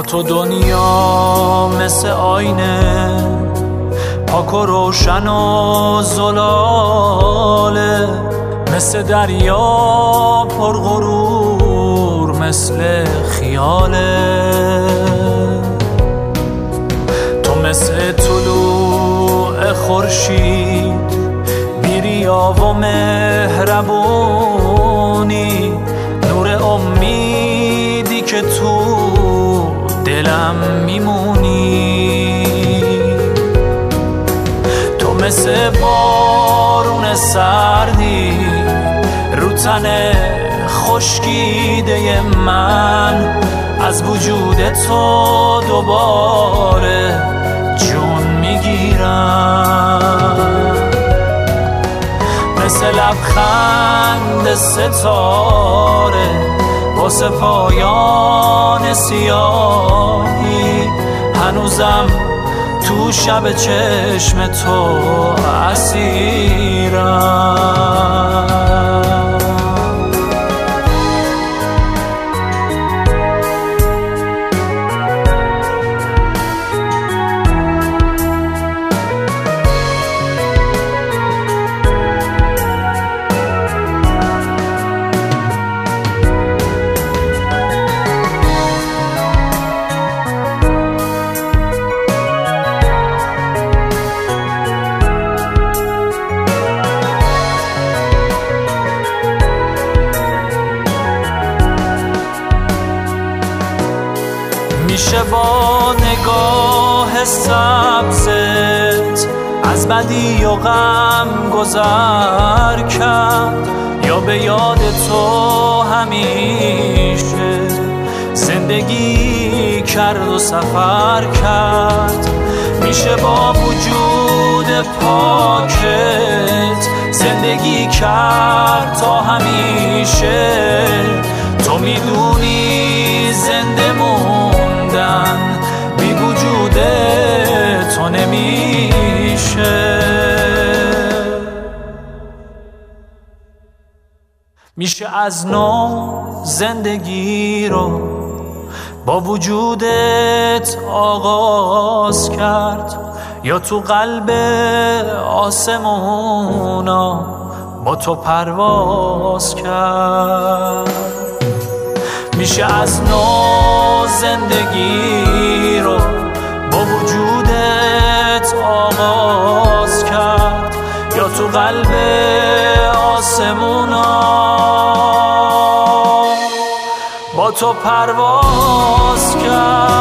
تو دنیا مثل آینه پاک و روشن و زلاله، مثل دریا پرغرور مثل خیاله. تو مثل طلوع خورشید بی ریا و مهربونی، نور امیدی که تو دلم میمونی. تو مثل بارون سردی رو تن خشکیده من، از وجود تو دوباره جون میگیرم. مثل لبخند ستاره واسه پایان سیاهی، هنوزم تو شب چشم تو اسیرم. میشه با نگاه سبزت از بدی و غم گذر کرد، یا به یاد تو همیشه زندگی کرد و سفر کرد. میشه با وجود پاکت زندگی کرد تا همیشه. تو میدونی زنده موندن بی وجود تو نمیشه. میشه از نو زندگی رو با وجودت آغاز کرد، یا تو قلب آسمونا با تو پرواز کرد. میشه از نو زندگی رو با وجودت آغاز کرد، یا تو قلب آسمونا با تو پرواز کرد.